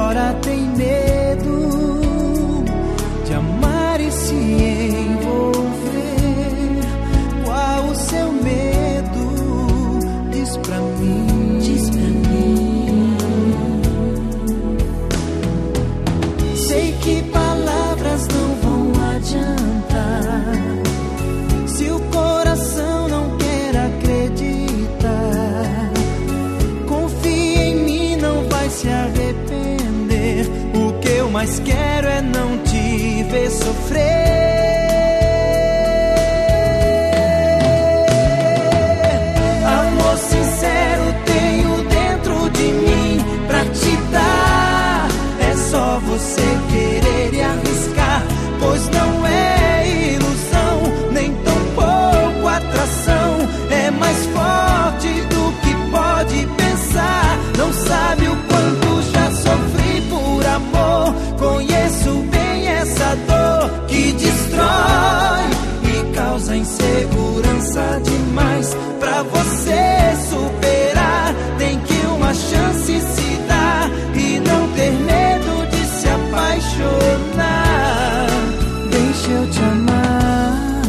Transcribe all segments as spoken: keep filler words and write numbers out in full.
agora tem medo de amar e se envolver. Qual o seu medo? Diz pra mim. Diz pra mim. Sei que palavras não vão adiantar se o coração não quer acreditar. Confie em mim, não vai se arrepender. O que eu mais quero é não te ver sofrer. Amor sincero tenho dentro de mim pra te dar. É só você querer e arriscar, pois não é ilusão, nem tão pouco atração. É mais forte do que pode pensar. Não sabe o quanto já sofri por amor. Conheço bem essa dor que destrói e causa insegurança demais. Pra você superar, tem que uma chance se dar e não ter medo de se apaixonar. Deixa eu te amar.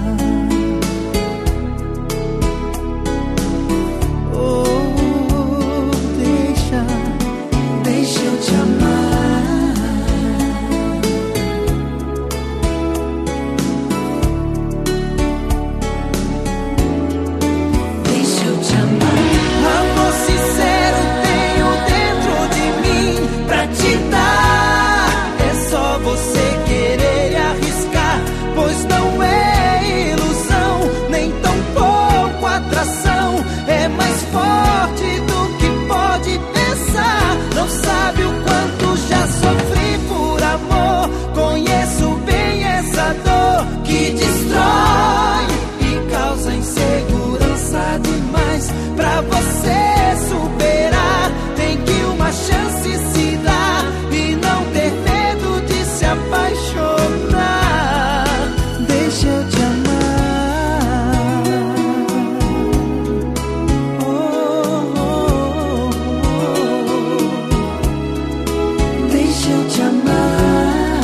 Oh, deixa, deixa eu te amar. Deixa eu te amar. Amor sincero tenho dentro de mim pra te dar. É só você querer e arriscar, pois não é ilusão, nem tão pouco atração. É mais forte do que pode pensar. Não sabe o quanto já sofri por amor. Conheço bem essa dor que destrói e causa insegurança demais. Pra você superar, tem que uma chance se dar e não ter medo de se apaixonar. Deixa eu te amar. Oh, oh, oh. Deixa eu te amar.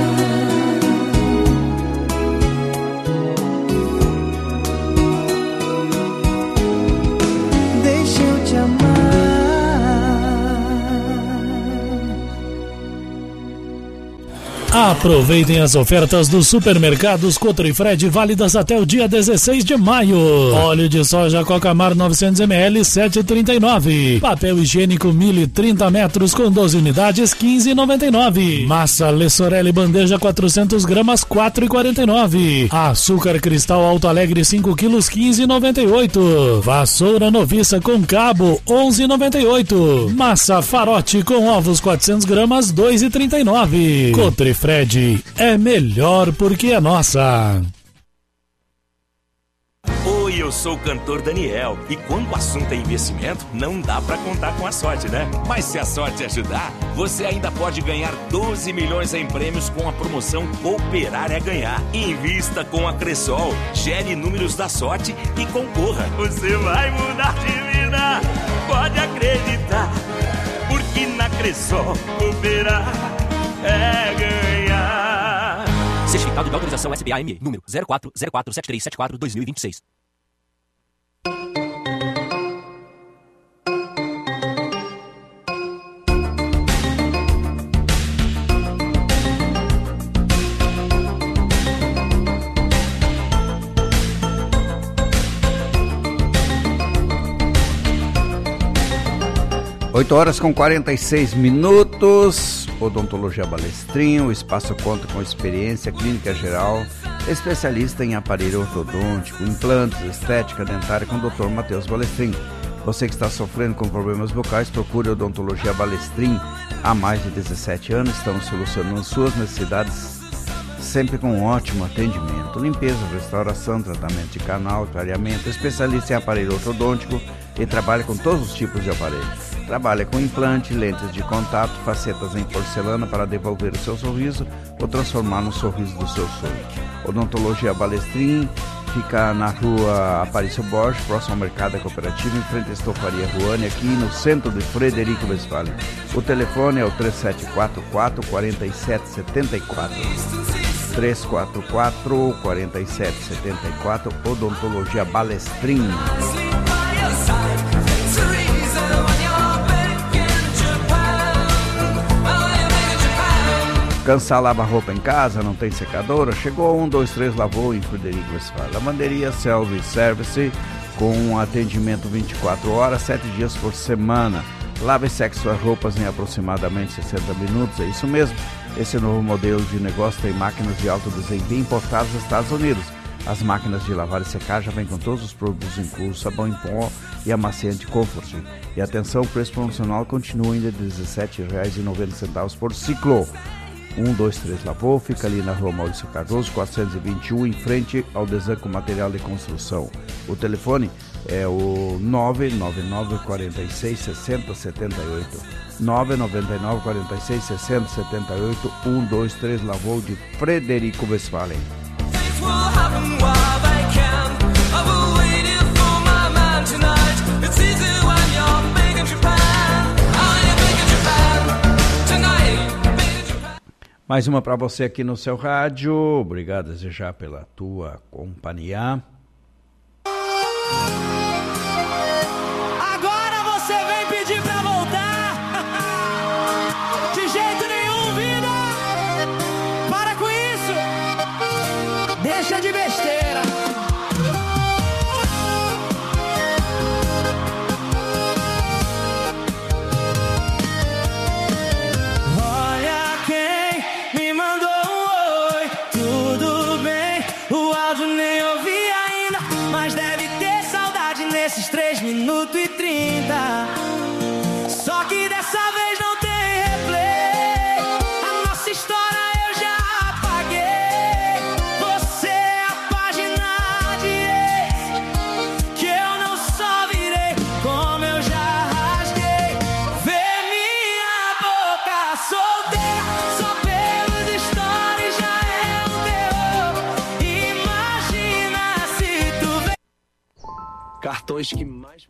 Deixa eu te amar. Aproveitem as ofertas dos supermercados Cotrifred válidas até o dia dezesseis de maio. Óleo de soja Cocamar novecentos mililitros, sete reais e trinta e nove centavos. Papel higiênico Mille trinta metros com doze unidades, quinze reais e noventa e nove centavos. Massa Lessorelli bandeja quatrocentos gramas, quatro reais e quarenta e nove centavos. Açúcar Cristal Alto Alegre cinco quilos, quinze reais e noventa e oito centavos. Vassoura Noviça com cabo, onze reais e noventa e oito centavos. Massa Farote com ovos quatrocentos gramas, dois reais e trinta e nove centavos. Cotrifred é melhor porque é nossa. Oi, eu sou o cantor Daniel e quando o assunto é investimento, não dá pra contar com a sorte, né? Mas se a sorte ajudar, você ainda pode ganhar doze milhões em prêmios com a promoção Cooperar é Ganhar. Invista com a Cressol, gere números da sorte e concorra. Você vai mudar de vida, pode acreditar, porque na Cressol Cooperar é ganhar. Certificado de autorização S B A M E, número zero quatro zero quatro sete três sete quatro dois mil e vinte e seis. oito horas com quarenta e seis minutos. Odontologia Balestrin, o espaço conta com experiência clínica geral, especialista em aparelho ortodôntico, implantes, estética dentária com o doutor Matheus Balestrin. Você que está sofrendo com problemas bucais, procure Odontologia Balestrin. Há mais de dezessete anos estamos solucionando suas necessidades, sempre com um ótimo atendimento. Limpeza, restauração, tratamento de canal, clareamento, especialista em aparelho ortodôntico e trabalha com todos os tipos de aparelho. Trabalha com implante, lentes de contato, facetas em porcelana para devolver o seu sorriso ou transformar no sorriso do seu sonho. Odontologia Balestrin fica na rua Aparício Borges, próximo ao Mercado Cooperativo, em frente à Estofaria Ruane, aqui no centro de Frederico Westphalen. O telefone é o três sete quatro quatro, quatro sete sete quatro. três quatro quatro, quatro sete sete quatro, Odontologia Balestrin. Cansar lava roupa em casa, não tem secadora? Chegou um, dois, três, lavou em Frederico Westphalen. Lavanderia Selvi Service, com um atendimento vinte e quatro horas, sete dias por semana. Lave e seque suas roupas em aproximadamente sessenta minutos, é isso mesmo. Esse novo modelo de negócio tem máquinas de alto desempenho importadas dos Estados Unidos. As máquinas de lavar e secar já vêm com todos os produtos inclusos, sabão em pó e amaciante Comfort. E atenção, o preço promocional continua ainda de dezessete reais e noventa centavos por ciclo. um, dois, três Lavou, fica ali na rua Maurício Cardoso, quatrocentos e vinte e um, em frente ao Desanco Material de Construção. O telefone é o nove nove nove, quatro seis, seis zero sete oito. nove nove nove, quatro seis, seis zero sete oito. um, dois, três Lavou, de Frederico Westphalen. Mais uma para você aqui no seu rádio. Obrigado desde já pela tua companhia. Agora você vem pedir pra voltar. De jeito nenhum, vida. Para com isso. Deixa de besteira. Minuto e trinta. Só que dessa vez não tem replay. A nossa história eu já apaguei. Você é a página de ex que eu não só virei, como eu já rasguei. Vê minha boca solteira, só pelos stories já é um terror. Imagina se tu vê cartões que mais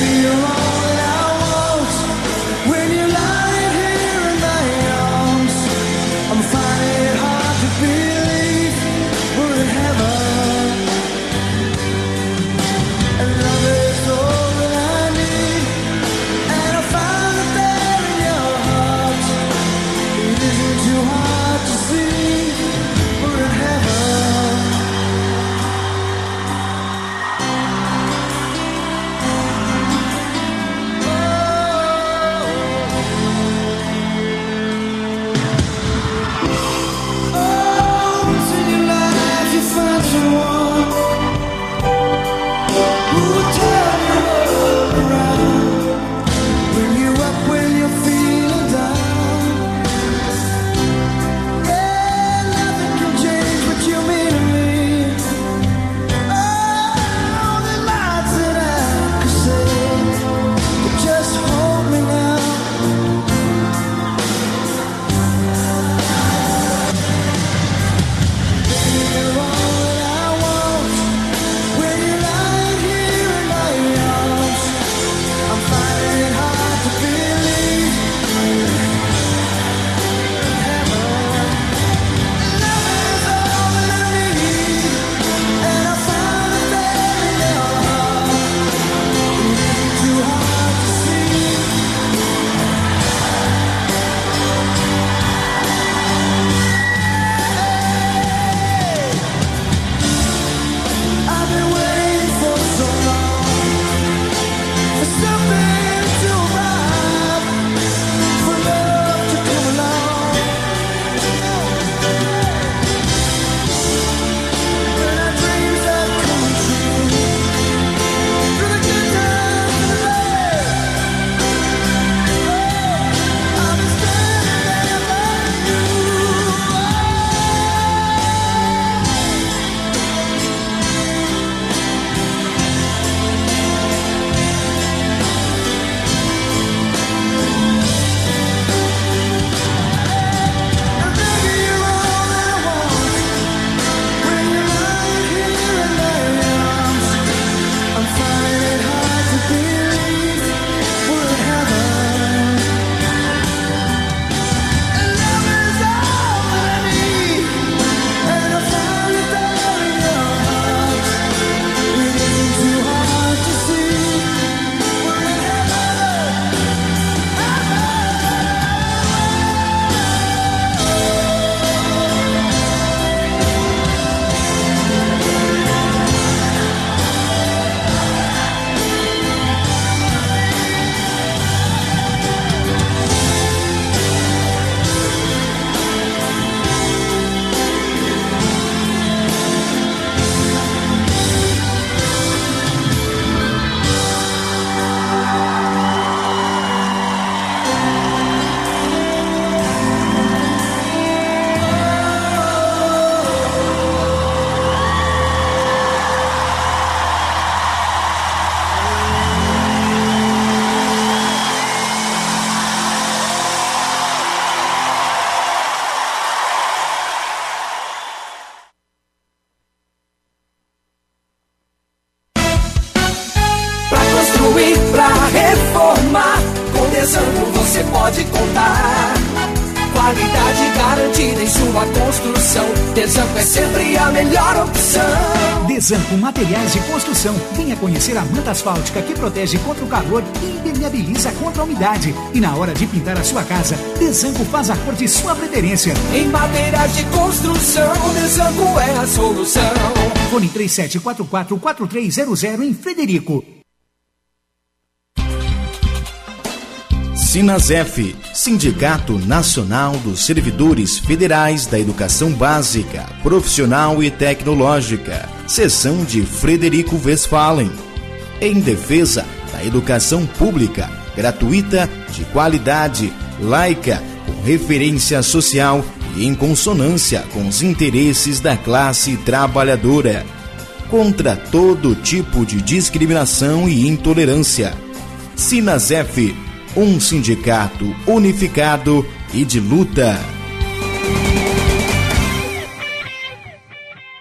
você pode contar. Qualidade garantida em sua construção. Desanco é sempre a melhor opção. Desanco Materiais de Construção. Venha conhecer a manta asfáltica que protege contra o calor e impermeabiliza contra a umidade. E na hora de pintar a sua casa, Desanco faz a cor de sua preferência. Em materiais de construção, Desanco é a solução. Fone três sete quatro quatro, quatro três zero zero em Frederico. Sinasef, Sindicato Nacional dos Servidores Federais da Educação Básica, Profissional e Tecnológica, Seção de Frederico Westphalen, em defesa da educação pública, gratuita, de qualidade, laica, com referência social e em consonância com os interesses da classe trabalhadora, contra todo tipo de discriminação e intolerância. Sinasef, um sindicato unificado e de luta.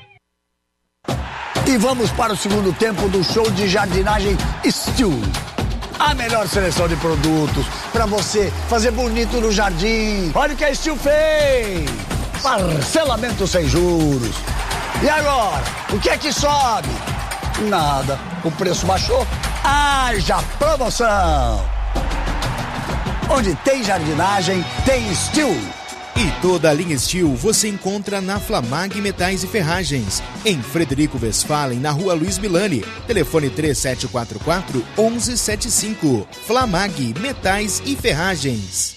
E vamos para o segundo tempo do show de jardinagem Steel. A melhor seleção de produtos para você fazer bonito no jardim. Olha o que a Steel fez. Parcelamento sem juros. E agora, o que é que sobe? Nada, o preço baixou. Haja promoção. Onde tem jardinagem, tem Steel. E toda a linha Steel você encontra na Flamag Metais e Ferragens, em Frederico Westphalen, na rua Luiz Milani. Telefone três sete quatro quatro, um um sete cinco. Flamag Metais e Ferragens.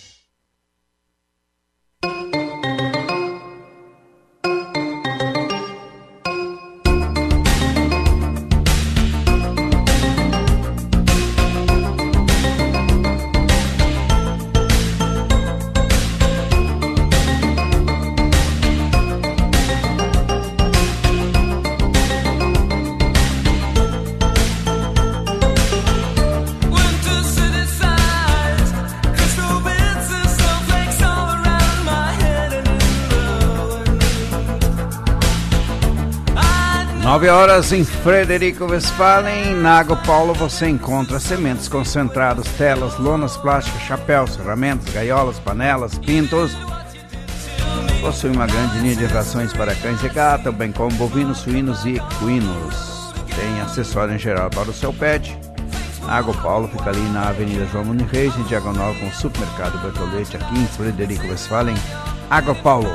nove horas em Frederico Westphalen. Na Água Paulo você encontra sementes concentradas, telas, lonas plásticas, chapéus, ferramentas, gaiolas, panelas, pintos. Possui uma grande linha de rações para cães e gatos, bem como bovinos, suínos e equinos. Tem acessório em geral para o seu pet. A Água Paulo fica ali na Avenida João Muniz Reis, em diagonal com o Supermercado Bertolete, aqui em Frederico Westphalen. Água Paulo.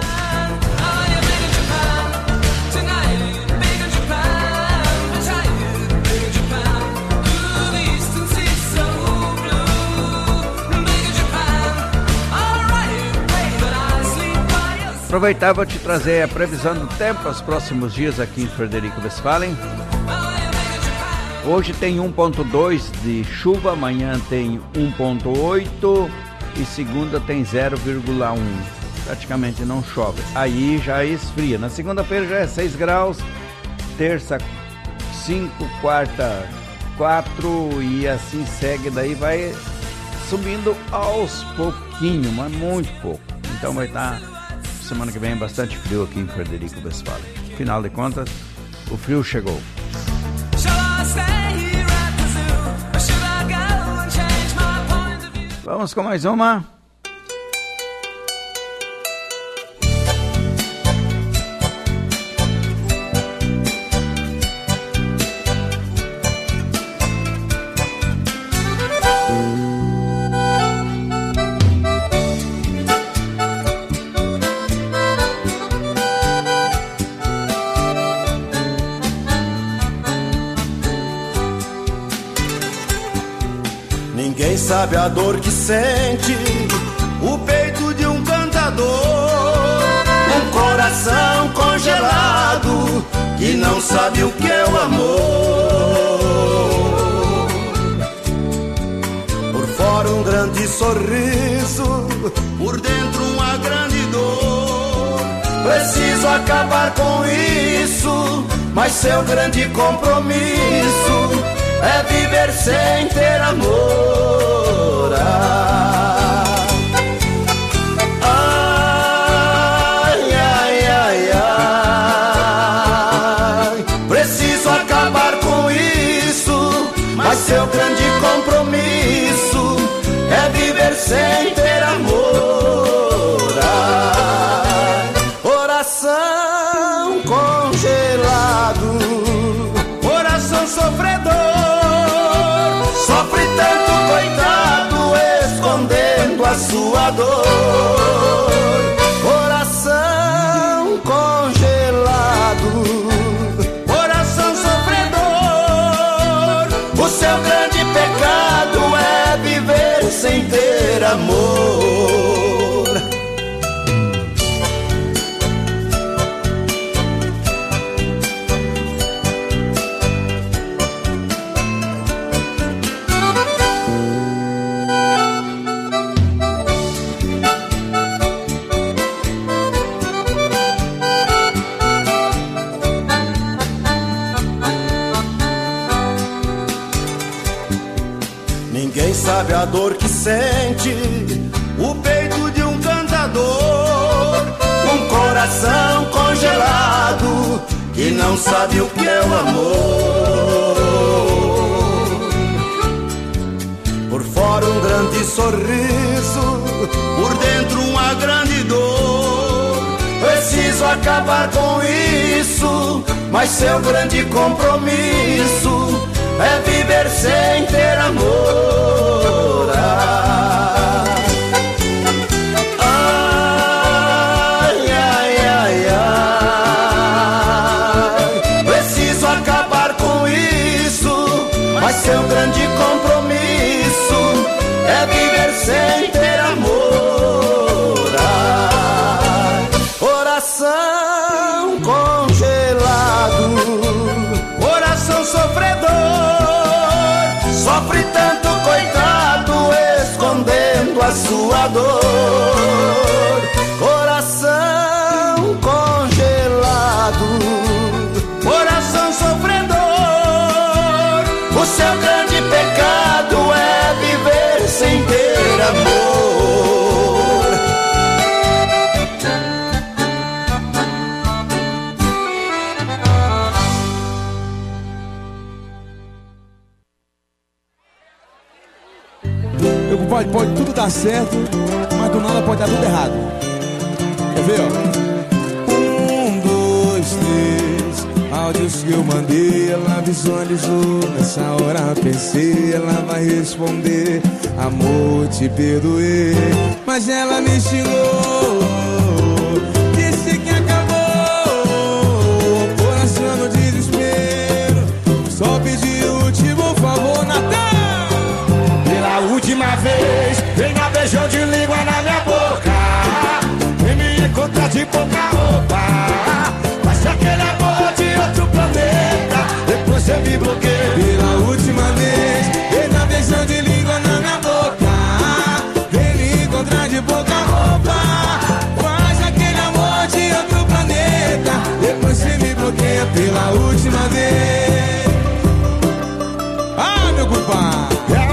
Aproveitar, vou te trazer a previsão do tempo para os próximos dias aqui em Frederico Westphalen. Hoje tem um ponto dois de chuva, amanhã tem um ponto oito e segunda tem zero vírgula um. Praticamente não chove. Aí já esfria. Na segunda-feira já é seis graus, terça cinco, quarta quatro e assim segue. Daí vai subindo aos pouquinhos, mas muito pouco. Então vai estar... semana que vem bastante frio aqui em Frederico Westphalen. Afinal de contas, o frio chegou. Vamos com mais uma. Sabe a dor que sente o peito de um cantador, um coração congelado que não sabe o que é o amor. Por fora um grande sorriso, por dentro uma grande dor. Preciso acabar com isso, mas seu grande compromisso é viver sem ter amor. Ai, ai, ai, ai. Preciso acabar com isso, mas seu grande compromisso é viver sem ter amor. Ai, coração congelado, coração sofredor, sofre tanto, coitado, escondendo a sua dor. Coração congelado, coração sofredor, o seu grande pecado é viver sem ter amor. Sabe a dor que sente o peito de um cantador, um coração congelado que não sabe o que é o amor. grande sorriso, por dentro uma grande dor. Preciso acabar com isso, mas seu grande compromisso é viver sem ter amor. Ai, ai, ai, ai. Preciso acabar com isso, mas seu grande compromisso é viver sem ter amor. Ai, coração congelado, coração sofredor, sofre tanto, coitado, escondendo a sua dor. Coração congelado, coração sofredor, o seu grande pecado é viver sem ter amor. Pode, pode tudo dar certo, mas do nada pode dar tudo errado. Quer ver, ó? Um, dois, três, áudios que eu mandei, ela visualizou. Nessa hora pensei, ela vai responder: amor, te perdoei. Mas ela me xingou, disse que acabou, coração no desespero. Só pedi o último favor, Natal. Pela última vez, vem na beijão de língua na minha boca, vem me encontrar de pouca roupa, mas aquele amor de outro planeta, depois você me bloqueia. Pela última vez, vem na beijão de língua na minha boca, vem me encontrar de pouca roupa, faz aquele amor de outro planeta, depois você me bloqueia. Pela última vez. Ah, meu culpado,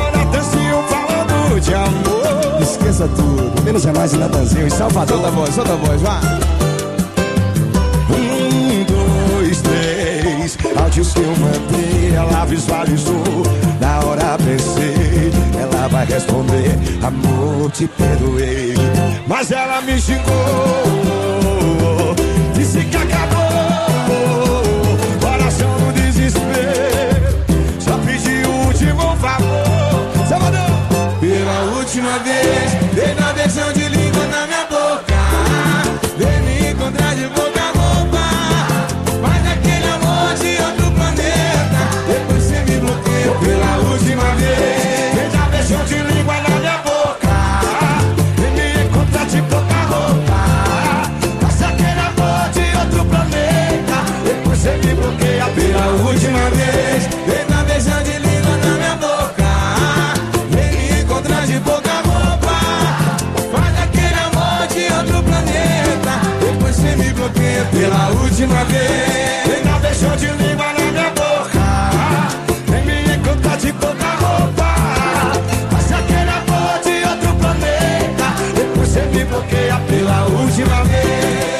de amor. Esqueça tudo, menos é mais em Natanzinho, em Salvador. Solta a voz, solta a voz, vá. Um, dois, três, áudios que eu mandei, ela visualizou. Na hora pensei, ela vai responder: amor, te perdoei. Mas ela me xingou, disse que acabou, coração no desespero, só pedi o último favor. Salvador. Pela última vez, vem na beijão de língua na minha boca, vem me encontrar de boca a roupa, faz aquele amor de outro planeta, depois você me bloqueia. Pela última vez, vem na beijão de língua na minha boca, vem me encontrar de boca a roupa, faz aquele amor de outro planeta, depois você me bloqueia. Pela última vez, vem na beijão de língua na minha boca, de pouca roupa, faz aquele amor de outro planeta, depois você me bloqueia. Pela última vez, vem na beijão de língua na minha boca, vem me encontrar de pouca roupa, faz aquele amor de outro planeta, depois você me bloqueia. Pela última vez.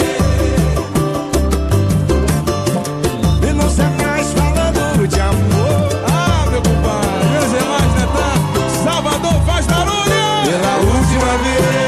E não sei mais falando de amor. Ah, meu compadre, meus irmãos, Natan, Salvador faz barulho! Pela última vez.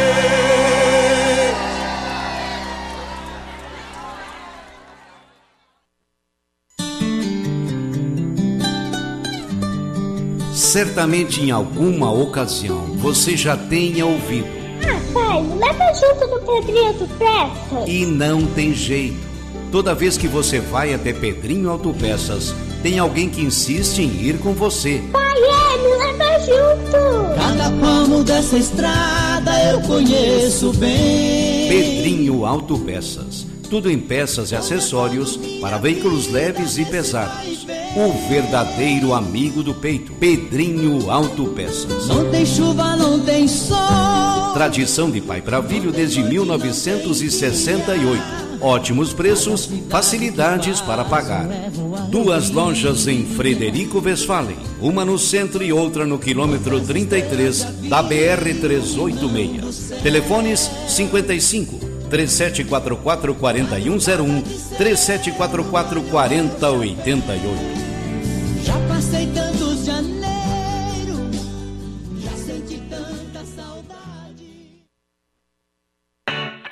Certamente em alguma ocasião você já tenha ouvido: ah, pai, me leva junto no Pedrinho Autopeças. E não tem jeito. Toda vez que você vai até Pedrinho Autopeças, tem alguém que insiste em ir com você. Pai, é, me leva junto. Cada palmo dessa estrada eu conheço bem. Pedrinho Autopeças. Tudo em peças e acessórios para veículos leves e pesados. O verdadeiro amigo do peito. Pedrinho Autopeças. Não tem chuva, não tem sol. Tradição de pai para filho desde mil novecentos e sessenta e oito. Ótimos preços, facilidades para pagar. Duas lojas em Frederico Westphalen, uma no centro e outra no quilômetro trinta e três da B R trezentos e oitenta e seis. Telefones cinquenta e cinco, três sete quatro quatro, quatro um zero um, três sete quatro quatro, quatro zero oito oito. Já passei tantos janeiros, já senti tanto.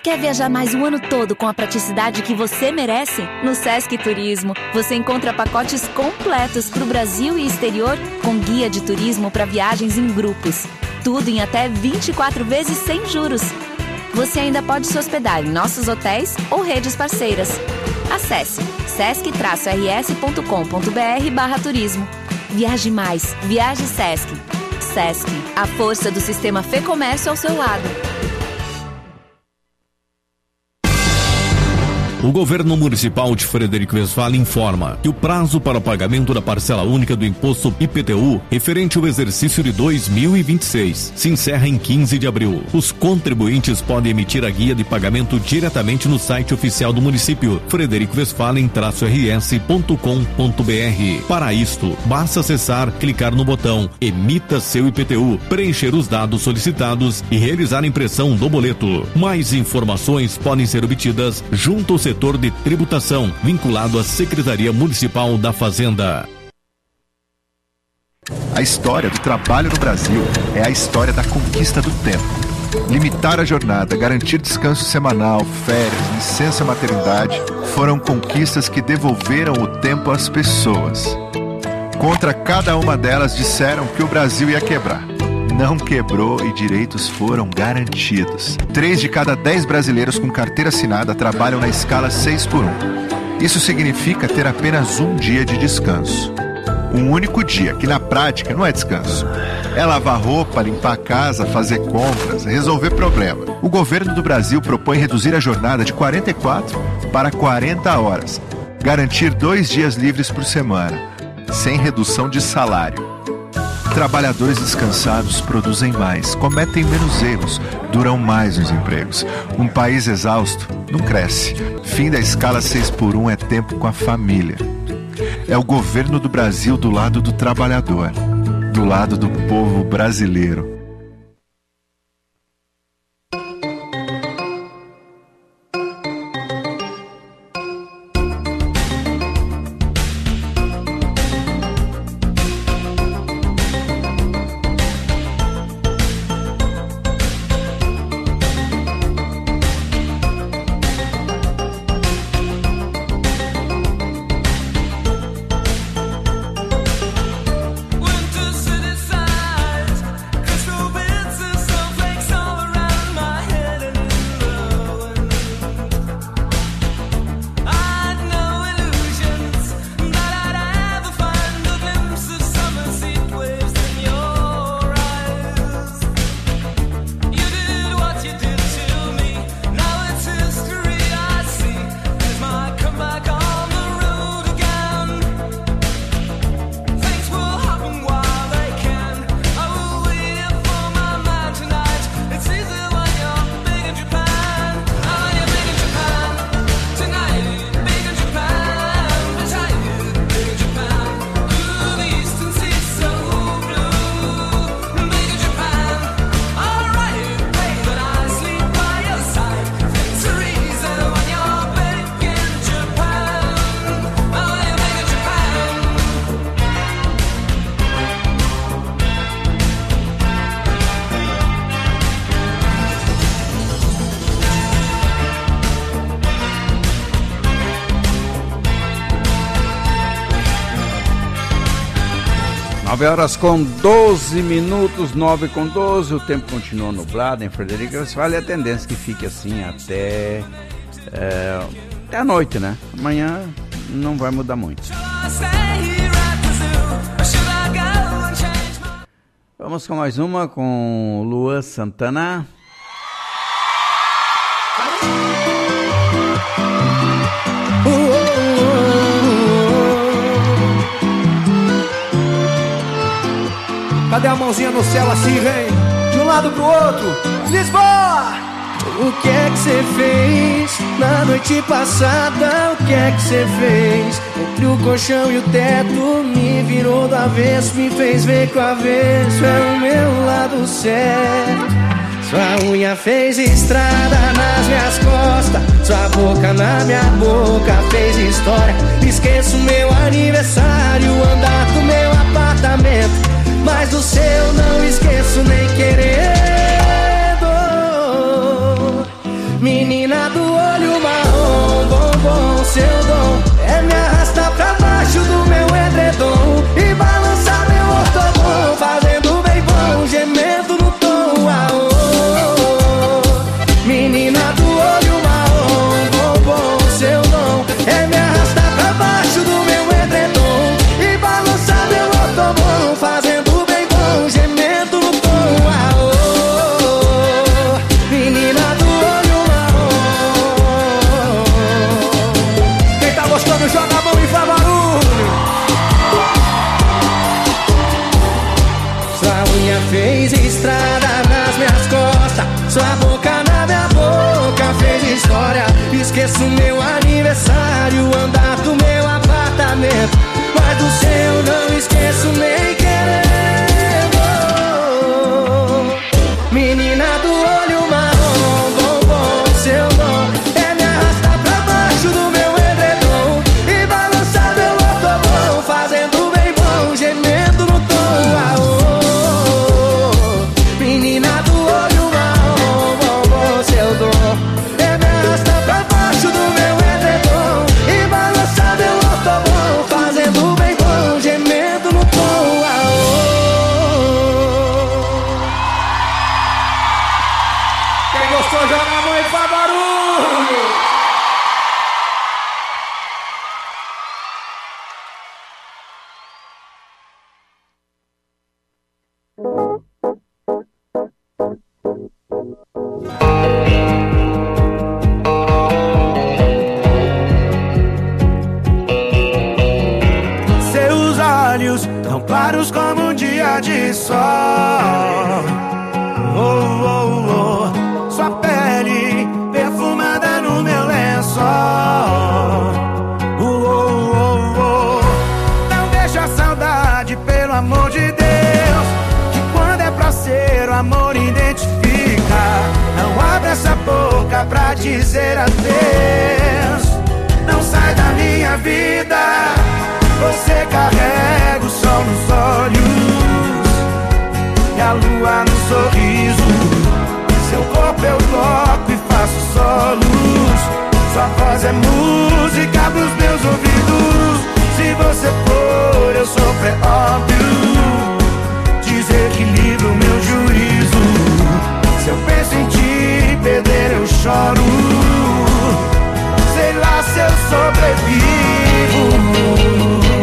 Quer viajar mais o ano todo com a praticidade que você merece? No Sesc Turismo, você encontra pacotes completos para o Brasil e exterior, com guia de turismo para viagens em grupos. Tudo em até vinte e quatro vezes sem juros. Você ainda pode se hospedar em nossos hotéis ou redes parceiras. Acesse sesc r s ponto com ponto b r barra turismo. Viaje mais, viaje Sesc. Sesc, a força do sistema Fê Comércio ao seu lado. O governo municipal de Frederico Westphalen informa que o prazo para o pagamento da parcela única do imposto I P T U referente ao exercício de dois mil e vinte e seis se encerra em quinze de abril. Os contribuintes podem emitir a guia de pagamento diretamente no site oficial do município, frederico westphalen r s ponto com ponto b r. Para isto, basta acessar, clicar no botão Emita seu I P T U, preencher os dados solicitados e realizar a impressão do boleto. Mais informações podem ser obtidas junto ao setor de tributação, vinculado à Secretaria Municipal da Fazenda. A história do trabalho no Brasil é a história da conquista do tempo. Limitar a jornada, garantir descanso semanal, férias, licença maternidade, foram conquistas que devolveram o tempo às pessoas. Contra cada uma delas disseram que o Brasil ia quebrar. Não quebrou e direitos foram garantidos. Três de cada dez brasileiros com carteira assinada trabalham na escala seis por um. Isso significa ter apenas um dia de descanso. Um único dia, que na prática não é descanso. É lavar roupa, limpar a casa, fazer compras, resolver problema. O governo do Brasil propõe reduzir a jornada de quarenta e quatro para quarenta horas. Garantir dois dias livres por semana, sem redução de salário. Trabalhadores descansados produzem mais, cometem menos erros, duram mais nos empregos. Um país exausto não cresce. Fim da escala seis por um é tempo com a família. É o governo do Brasil do lado do trabalhador, do lado do povo brasileiro. nove horas com doze minutos, nove com doze, o tempo continua nublado em Frederico Westphalen, a tendência que fique assim até, é, até a noite, né? Amanhã não vai mudar muito. Vamos com mais uma com Luan Santana. Cadê a mãozinha no céu assim, vem? De um lado pro outro, Lisboa! O que é que você fez na noite passada? O que é que você fez? Entre o colchão e o teto, me virou do avesso, me fez ver que o avesso é o meu lado certo. Sua unha fez estrada nas minhas costas, sua boca na minha boca fez história. Esqueço meu aniversário, andar do meu apartamento, mas do seu não esqueço nem querendo. Menina esqueço meu aniversário, andar do meu apartamento, mas do seu não esqueço nem querendo. Menina do olho marrom, bombom, seu dom é me arrastar pra baixo do meu edredom e balançar meu autobom, fazendo bem bom, gemendo no tom. Ah, oh, oh. Menina do olho marrom, bombom, seu dom é me arrastar pra baixo do meu edredom e balançar meu autobom, fazendo bem bom, gemendo no tom. Ah, oh. Quem gostou, joga a mão e faz barulho! Seus olhos tão claros como um dia de sol. Oh, oh, oh. Sua pele perfumada no meu lençol. Oh, oh, oh, oh. Não deixa a saudade, pelo amor de Deus, que quando é pra ser o amor identifica. Não abre essa boca pra dizer adeus. Não sai da minha vida. Você carrega o sol nos olhos e a lua no sorriso. Seu corpo eu toco e faço solos. Sua voz é música pros meus ouvidos. Se você for, eu sofro, é óbvio. Desequilibro meu juízo. Se eu penso em te perder, eu choro. Sei lá se eu sobrevivo.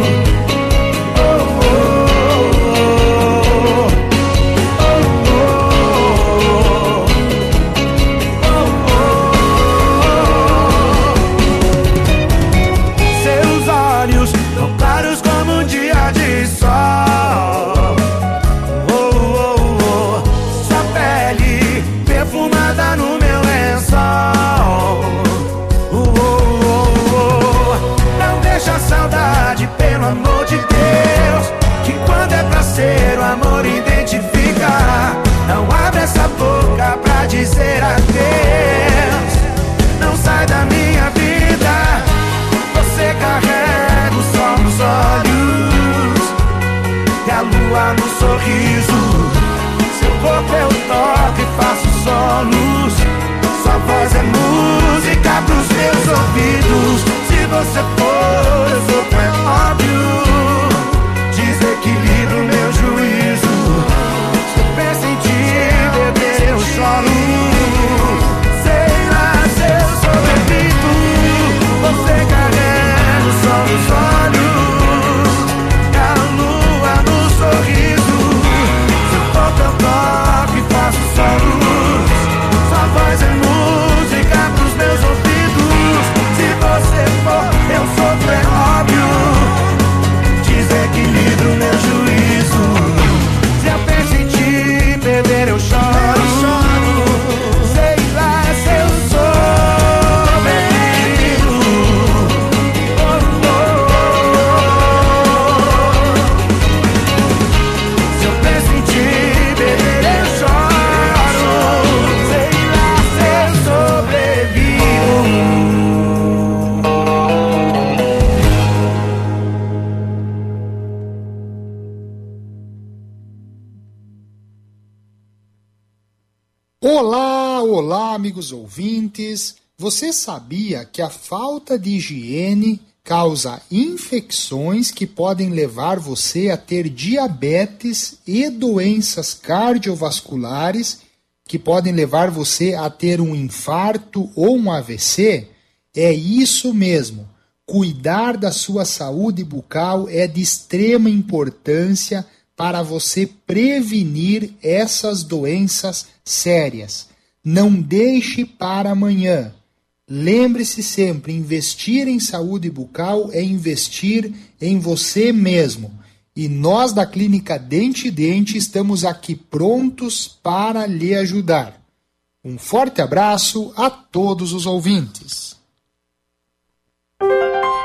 Pelo amor de Deus, que quando é pra ser o amor identifica. Não abre essa boca pra dizer adeus. Não sai da minha vida. Você carrega o sol nos olhos e a lua no sorriso. Seu corpo eu toco e faço solos. Sua voz é música pros meus ouvidos. Se você for, eu sou, é óbvio. Desequilibro meu juízo. Se eu penso em te beber, eu choro. Sei lá se eu sobrevivo. Você carrega o sol nos olhos e a lua no sorriso. Seu corpo eu toco e faço solos. Sua voz é música pros meus ouvidos. Se você for, eu sofro, é óbvio. Desequilibro meu juízo. Se eu penso em te perder, eu choro. Sei lá se eu sobrevivo. Oh, oh, oh. Se eu penso em te perder, eu choro. Sei lá se eu sobrevivo. Olá, olá, amigos ouvintes. Você sabia que a falta de higiene causa infecções que podem levar você a ter diabetes e doenças cardiovasculares que podem levar você a ter um infarto ou um A V C? É isso mesmo. Cuidar da sua saúde bucal é de extrema importância para você prevenir essas doenças sérias. Não deixe para amanhã. Lembre-se sempre, investir em saúde bucal é investir em você mesmo. E nós da Clínica Dente e Dente estamos aqui prontos para lhe ajudar. Um forte abraço a todos os ouvintes.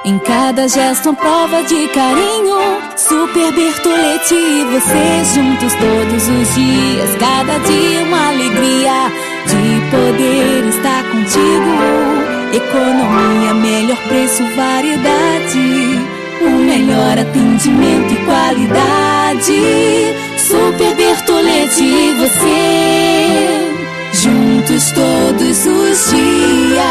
Em cada gesto, uma prova de carinho. Super Bertolete e você juntos todos os dias. Cada dia uma alegria de poder estar contigo. Economia, melhor preço, variedade, o melhor atendimento e qualidade. Super Bertolete e você, juntos todos os dias.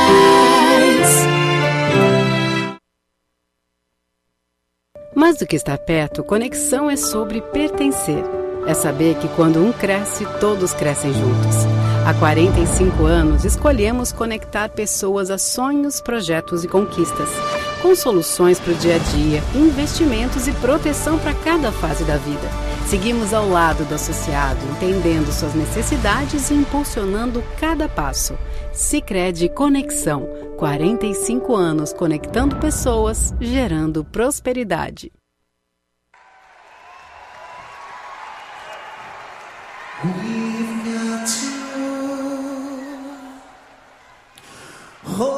Mais do que estar perto, conexão é sobre pertencer. É saber que quando um cresce, todos crescem juntos. Há quarenta e cinco anos, escolhemos conectar pessoas a sonhos, projetos e conquistas, com soluções para o dia a dia, investimentos e proteção para cada fase da vida. Seguimos ao lado do associado, entendendo suas necessidades e impulsionando cada passo. Sicredi Conexão, quarenta e cinco anos conectando pessoas, gerando prosperidade. We've got to hold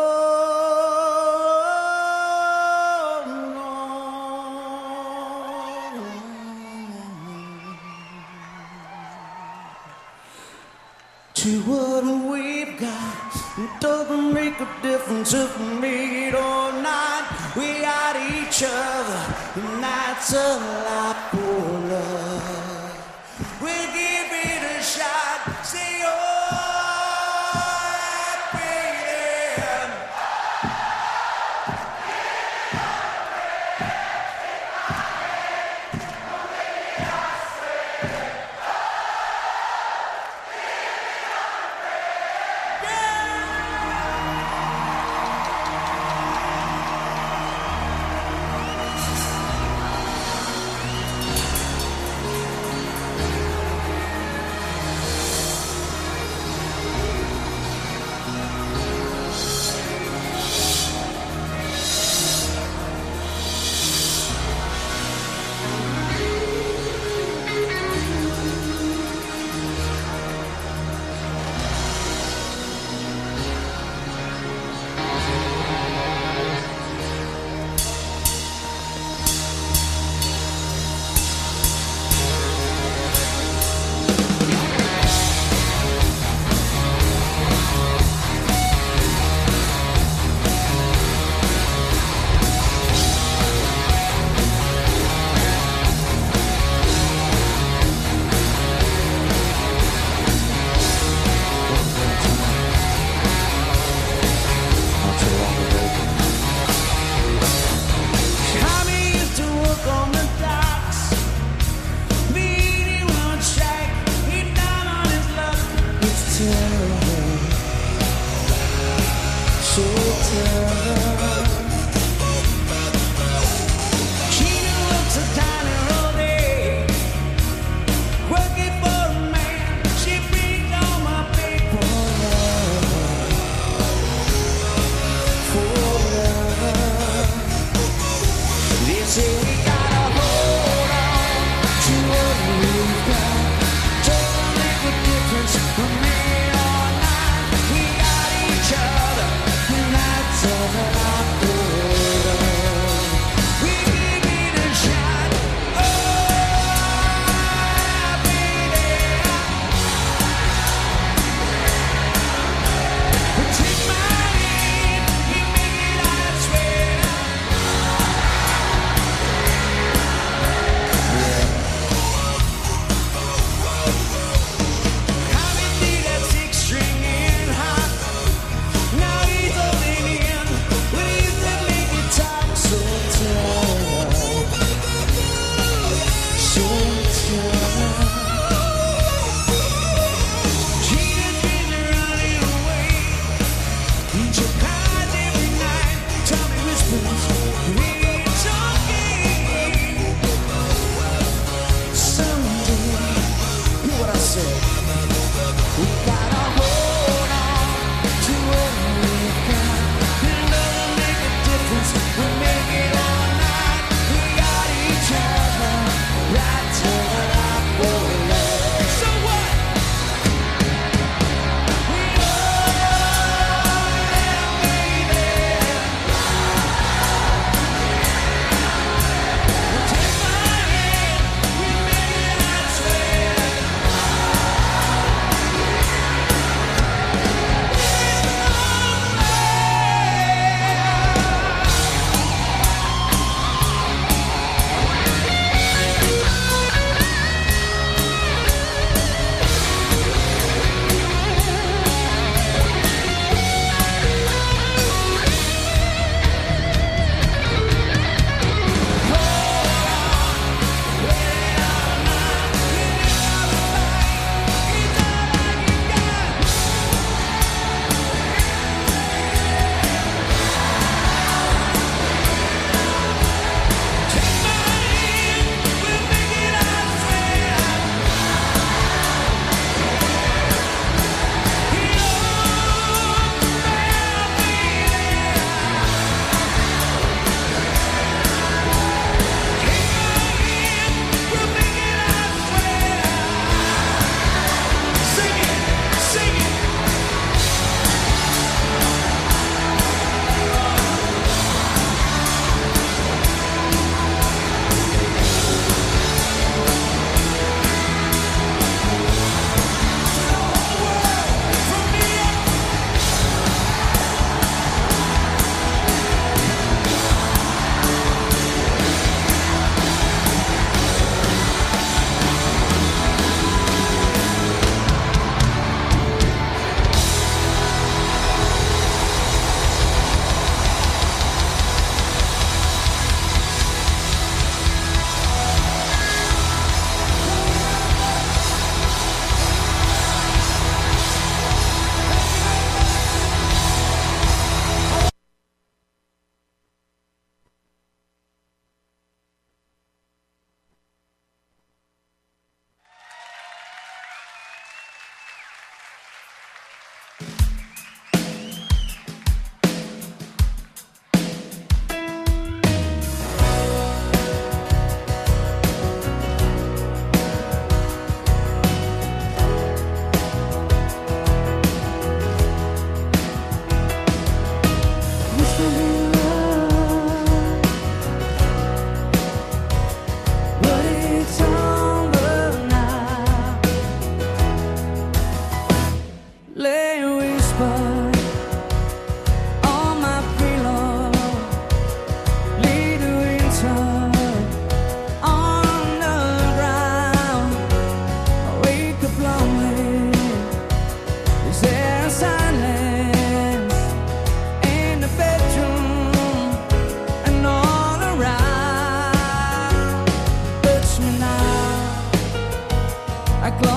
on to what we've got. It doesn't make a difference if we meet or not. We got each other, and that's a lot for love. We'll give it a shot. Say, oh,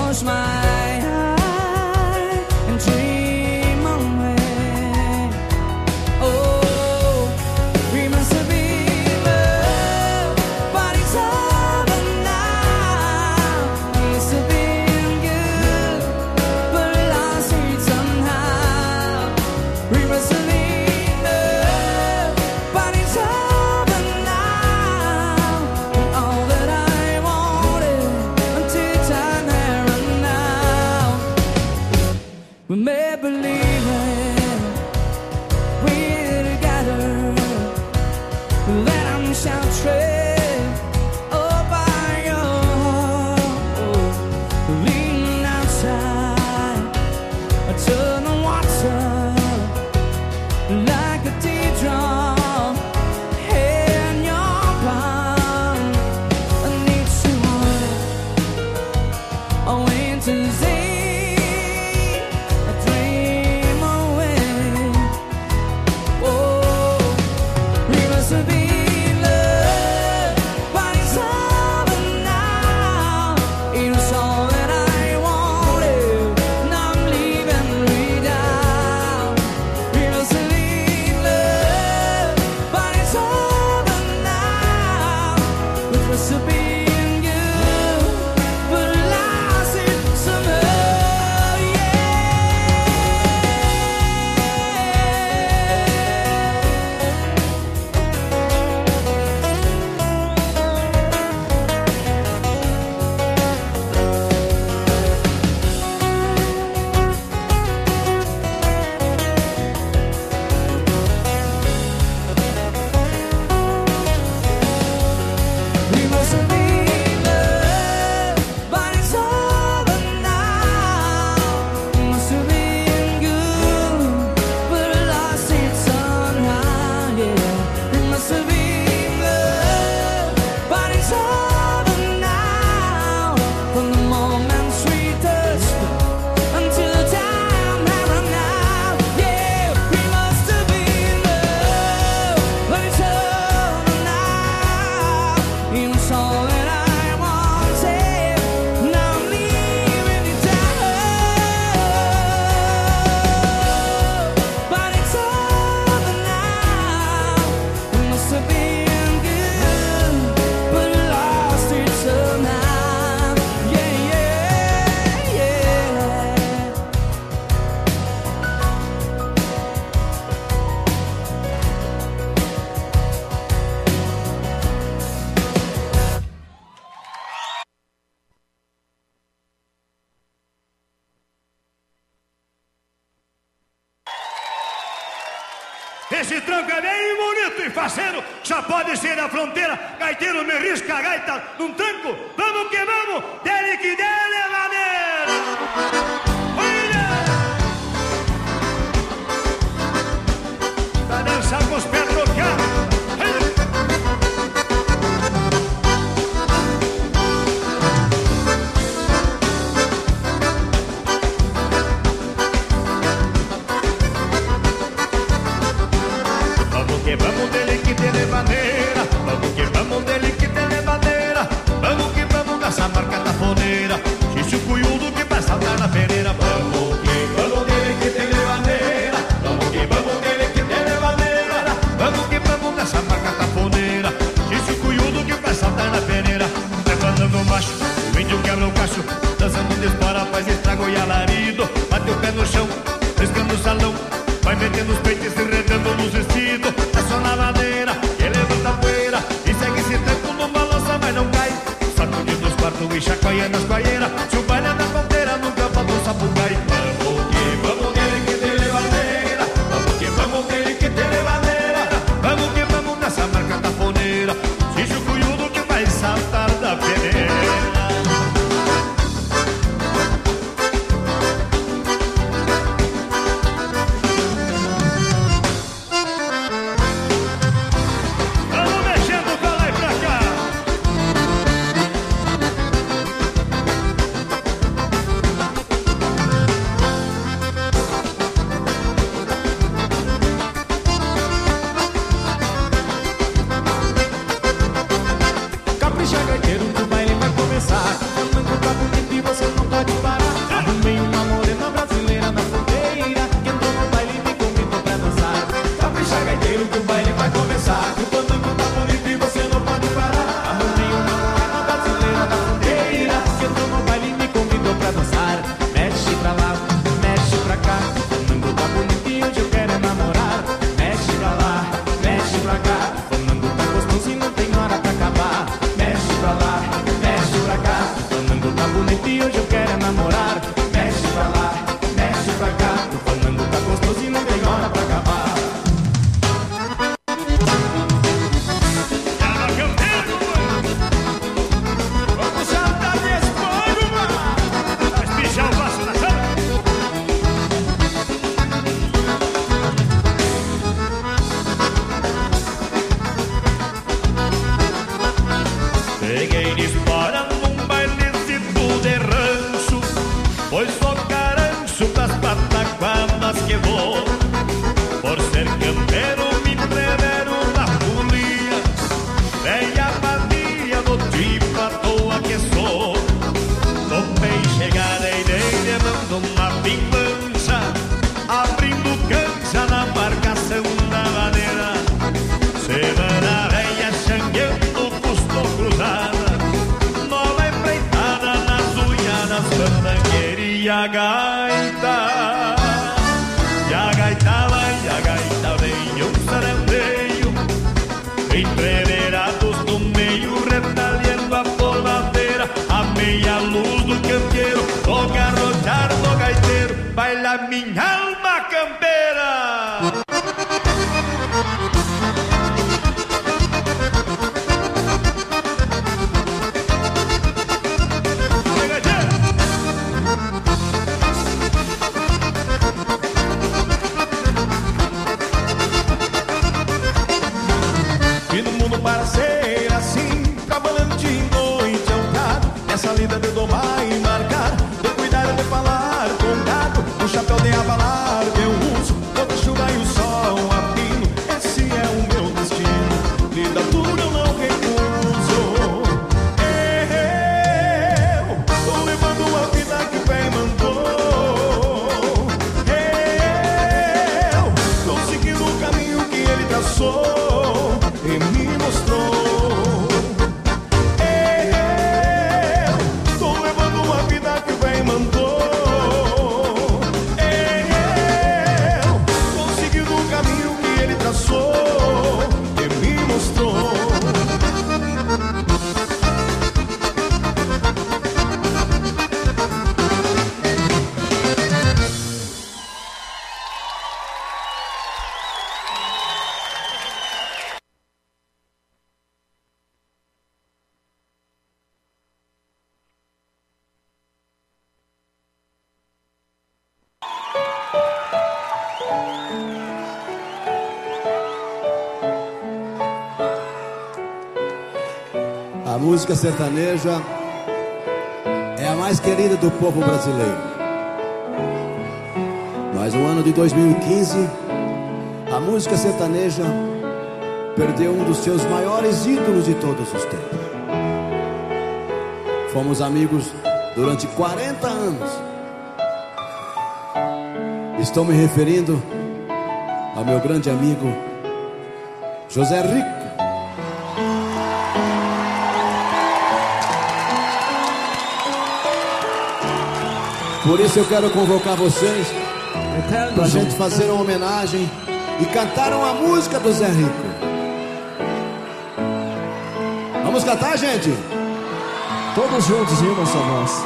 close my eye and dream away. Oh, we must have been love, but it's over now. Used to be good, but lost it somehow. We must have been love, but it's over now. And all that I wanted until time had run out. We may believe it, we're together. Let 'em shout tread oh by your heart. Leaning outside to the water like a teardrop in your palm. I need someone, a winter's eve, a dream away. Oh, we must have been love, but it's over now. It was all that I wanted, now I'm leaving without. We must have been love, but it's over now. We must have been good, but lost it somehow. Yeah. We must have been love, but it's over now. We must have been good, but lost it somehow. Yeah, we must have been love, but it's over now. From the moment we touched until the time had run out. Yeah, we must have been love, but it's over now. It was all that I wanted, now I'm leaving it down. But it's over now. We must have been good, but lost it somehow. Yeah, yeah, yeah. Esse tranco é bem bonito e faceiro, só pode ser na fronteira. Gaiteiro me risca a gaita num tranco. Vamos que vamos, dele que dele, maneira. Olha! Pra dançar com os pés trocados. Vamos que vamos dele que dele maneira. Vamos que vamos dele que dele maneira. Vamos que vamos nessa marca da foneira. Xixi o cunhudo que vai saltar na pereira. Vamos que vamos dele que dele maneira. Vamos que vamos dele que dele maneira. Vamos que vamos nessa marca da foneira. Xixi o cunhudo que vai saltar na pereira. Levantando o macho, o índio quebra o cacho. Dançando dispara, faz estrago e alarido. Bate o pé no chão, riscando o salão. Vai metendo os peitos e enredando nos vestidos. É só na madeira, que levanta a poeira. E segue esse tempo, não balança, mas não cai. Sacudindo os quartos e chacoalhando as coaieiras. Se o baile é na fronteira, nunca falta um sapucai. Vamos que vamos dele que dele maneira. Vamos que vamos dele que dele maneira. Vamos que vamos nessa marca da foneira. Xixi o cunhudo que vai saltar da peneira. pois sou carancho das pataquadas que vou. Por ser campeiro me entrevero na folia, velha mania do tipo à toa que sou. Topei chegar e dei levando uma vingança, abrindo cancha na marcação da maneira. Semana velha xangueando, custo cruzada, nova empreitada nas unhadas, bandangueira e a gaita. E a gaita vai, e a gaita vem, um sarandeio, entreverados no meio, retalhando a polvadeira, a meia luz do canteiro, o garrotear do gaiteiro, baila minha alma campeira. E no mundo para ser assim, trabalhando de noite ao gado, essa lida de domar e marcar, de cuidar de falar com gado, o chapéu de abalar que eu uso, toda chuva e o sol apino, esse é o meu destino, vida dura eu não recuso. Eu tô levando a vida que o bem mandou, eu tô seguindo o caminho que ele traçou e me mostrou. Eu tô levando uma vida que o bem mandou. Eu tô seguindo o caminho que ele traçou e me mostrou. A música sertaneja é a mais querida do povo brasileiro. Mas no ano de dois mil e quinze, a música sertaneja perdeu um dos seus maiores ídolos de todos os tempos. Fomos amigos durante quarenta anos. Estou me referindo ao meu grande amigo José Rico. Por isso eu quero convocar vocês para a gente fazer uma homenagem e cantar uma música do Zé Rico. Vamos cantar, gente? Todos juntos em uma só voz.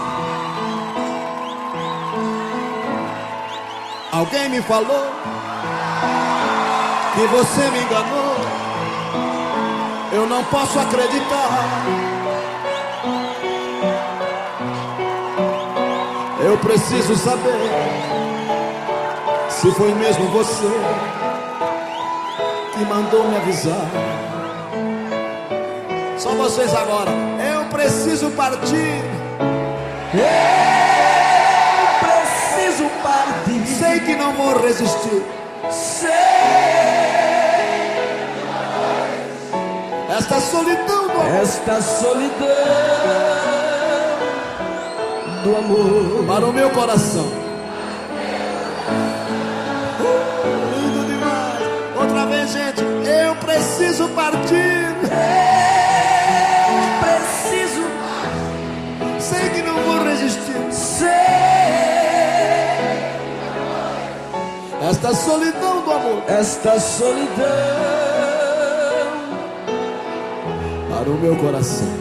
Alguém me falou que você me enganou. Eu não posso acreditar. Eu preciso saber se foi mesmo você que mandou me avisar. Só vocês agora. Eu preciso partir. Eu preciso partir. Sei que não vou resistir. Sei. Esta solidão do amor. Esta solidão do amor para o meu coração. Uh, lindo demais. Outra vez, gente. Eu preciso partir. Eu preciso. Sei que não vou resistir. Sei. Esta solidão do amor. Esta solidão para o meu coração.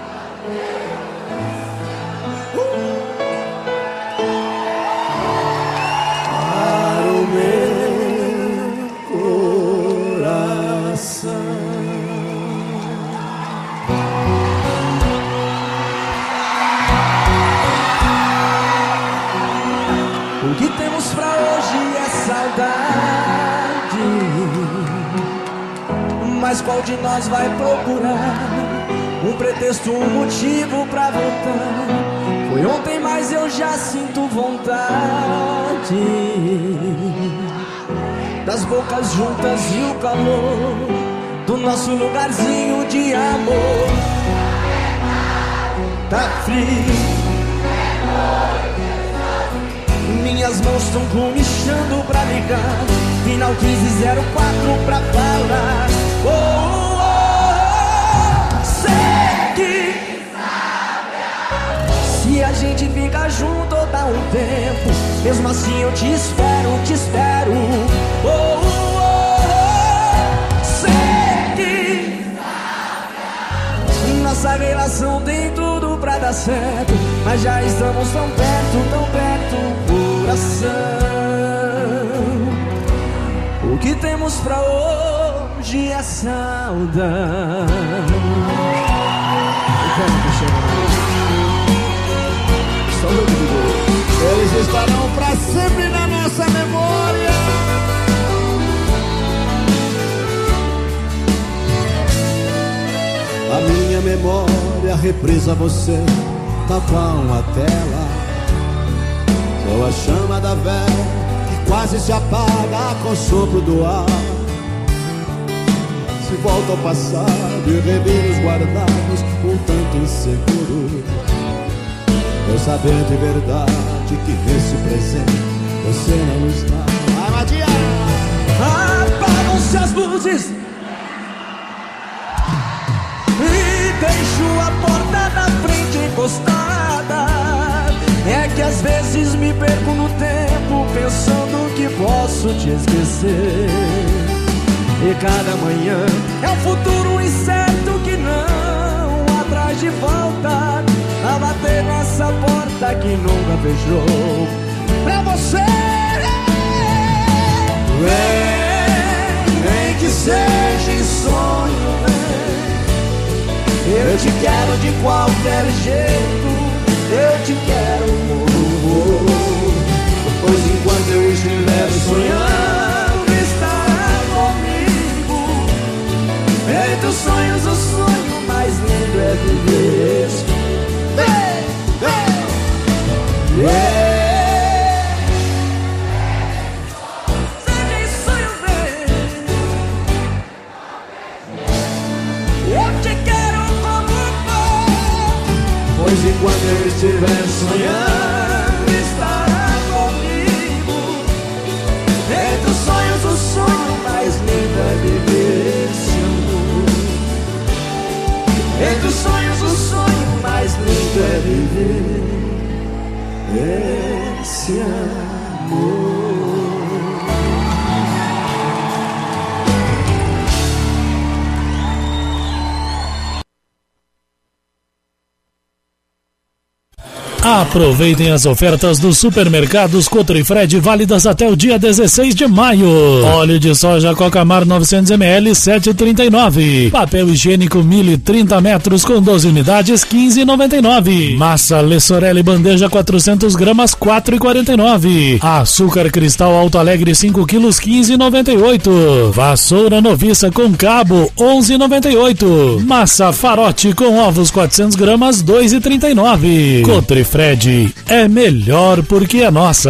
O que temos pra hoje é saudade, mas qual de nós vai procurar um pretexto, um motivo pra voltar? Foi ontem, mas eu já sinto vontade das bocas juntas e o calor do nosso lugarzinho de amor. Tá frio, minhas mãos estão comichando pra ligar. Final quinze zero quatro pra falar. Oh, oh, oh, sei que se a gente fica junto dá um tempo. Mesmo assim eu te espero, te espero. Oh, oh, oh, sei que nossa relação tem tudo pra dar certo, mas já estamos tão perto, tão perto, coração. O que temos pra hoje é saudade. Eles estarão pra sempre na nossa memória. A minha memória represa você, tal qual uma tela. Sou a chama da vela que quase se apaga com o sopro do ar. Se volta ao passado e revira os guardados um tanto inseguro, eu saber de verdade que nesse presente você não está. Armadilha! Apagam-se as luzes e deixo a porta da frente encostada. É que às vezes me perco no tempo pensando que posso te esquecer. E cada manhã é um futuro incerto que não atrás de volta a bater nessa porta que nunca fechou pra você. Vem, vem que seja em sonho, vem. Eu te quero de qualquer jeito, eu te quero, pois enquanto eu estiver sonhando, estará comigo. Entre os sonhos, o sonho mais lindo é viver. Vem, vem, yeah. Seja em sonho, vem. Eu te quero como for, pois enquanto eu estiver sonhando, estará comigo. Entre os sonhos, o sonho mais lindo é viver esse amor. Entre os sonhos, o sonho mais lindo é viver esse amor. Aproveitem as ofertas dos supermercados Cotrifred válidas até o dia dezesseis de maio. Óleo de soja Cocamar novecentos mililitros, sete reais e trinta e nove centavos. Papel higiênico Mille trinta metros com doze unidades, quinze reais e noventa e nove centavos. Massa Lessorelli bandeja quatrocentos gramas, quatro reais e quarenta e nove centavos. Açúcar cristal Alto Alegre cinco quilos, quinze reais e noventa e oito centavos. Vassoura noviça com cabo, onze reais e noventa e oito centavos. Massa Farote com ovos quatrocentos gramas, dois reais e trinta e nove centavos. Cotrifred Fred é melhor porque é nossa.